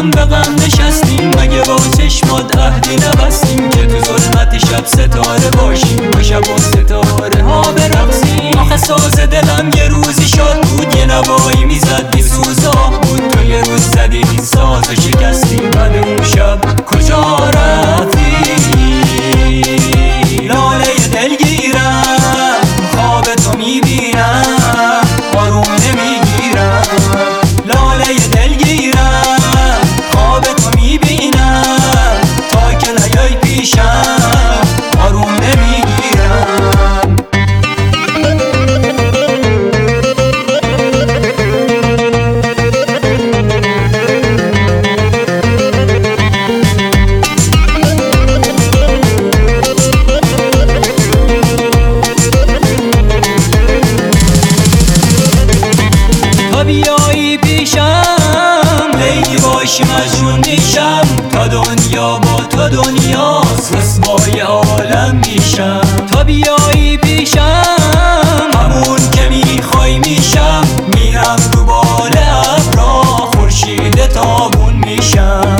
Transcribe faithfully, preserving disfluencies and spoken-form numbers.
غم به غم نشستیم، مگه با چشمات عهدی نبستیم که تو ظلمت شب ستاره باشیم، با شب و ستاره ها برقصیم. آخه ساز دلم یه روزی شاد بود، یه نوایی میزد بی سوز آه بود. تو یه روز زدی این ساز شکستی، بعد اون شب کجا رفتی؟ لاله دلگیرم خواب تو میبینم، آروم نمیگیرم. لاله دلگیرم خواب تو میبینم، تا که نیای پیشم آروم نمیگیرم. تا بیایی پیشم لیلی باشیم از جون میشم، تا دنیا با تو دنیاست رسوای عالم میشم. تا بیایی پیشم همون که میخوای میشم، میرم رو بال ابرا خورشید تابون میشم.